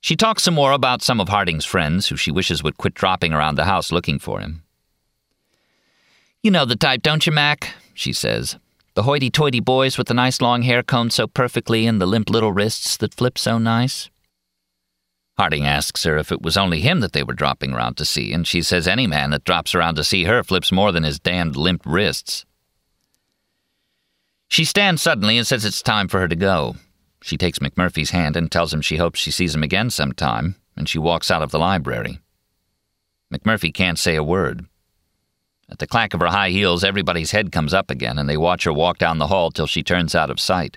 She talks some more about some of Harding's friends who she wishes would quit dropping around the house looking for him. "You know the type, don't you, Mac?" she says. "The hoity-toity boys with the nice long hair combed so perfectly and the limp little wrists that flip so nice." Harding asks her if it was only him that they were dropping around to see, and she says any man that drops around to see her flips more than his damned limp wrists. She stands suddenly and says it's time for her to go. She takes McMurphy's hand and tells him she hopes she sees him again sometime, and she walks out of the library. McMurphy can't say a word. At the clack of her high heels, everybody's head comes up again, and they watch her walk down the hall till she turns out of sight.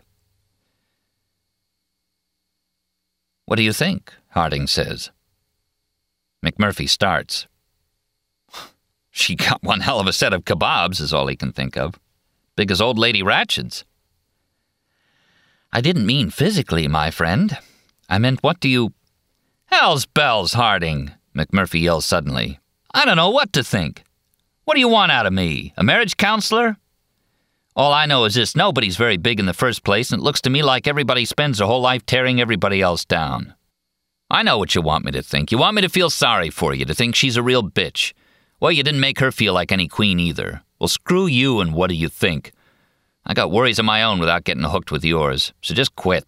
"What do you think?" Harding says. McMurphy starts. "She got one hell of a set of kebabs," is all he can think of. "Big as old Lady Ratched's." "I didn't mean physically, my friend. I meant what do you—" "Hell's bells, Harding," McMurphy yells suddenly. "I don't know what to think. What do you want out of me? A marriage counselor? All I know is this: nobody's very big in the first place, and it looks to me like everybody spends their whole life tearing everybody else down. I know what you want me to think. You want me to feel sorry for you, to think she's a real bitch. Well, you didn't make her feel like any queen either. Well, screw you and what do you think? I got worries of my own without getting hooked with yours, so just quit."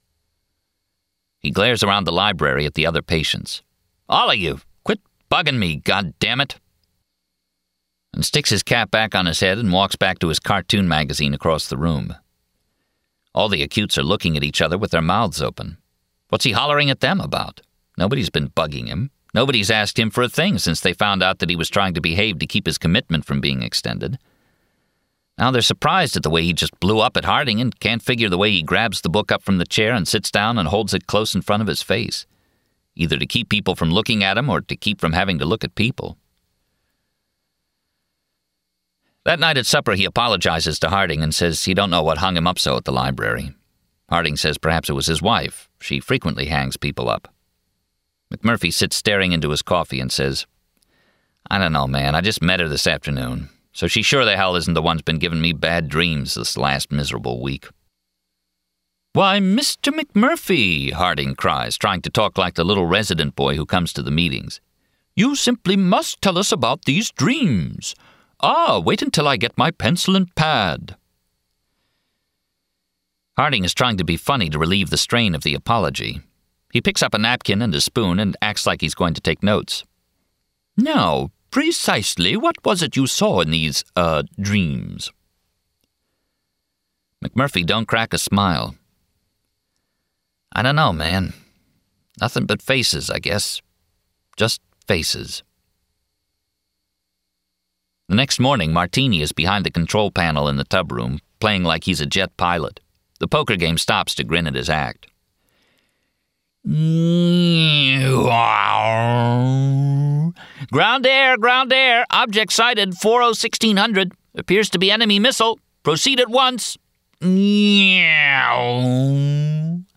He glares around the library at the other patients. "All of you, quit bugging me, goddammit!" And sticks his cap back on his head and walks back to his cartoon magazine across the room. All the acutes are looking at each other with their mouths open. What's he hollering at them about? Nobody's been bugging him. Nobody's asked him for a thing since they found out that he was trying to behave to keep his commitment from being extended. Now they're surprised at the way he just blew up at Harding and can't figure the way he grabs the book up from the chair and sits down and holds it close in front of his face, either to keep people from looking at him or to keep from having to look at people. That night at supper, he apologizes to Harding and says he don't know what hung him up so at the library. Harding says perhaps it was his wife. She frequently hangs people up. McMurphy sits staring into his coffee and says, "I don't know, man. I just met her this afternoon. So she sure the hell isn't the one's been giving me bad dreams this last miserable week." "Why, Mr. McMurphy," Harding cries, trying to talk like the little resident boy who comes to the meetings. "You simply must tell us about these dreams. Wait until I get my pencil and pad." Harding is trying to be funny to relieve the strain of the apology. He picks up a napkin and a spoon and acts like he's going to take notes. "Now, precisely what was it you saw in these, dreams?" McMurphy don't crack a smile. "I don't know, man. Nothing but faces, I guess. Just faces." The next morning, Martini is behind the control panel in the tub room, playing like he's a jet pilot. The poker game stops to grin at his act. Ground air, object sighted, 40-1600. Appears to be enemy missile. Proceed at once."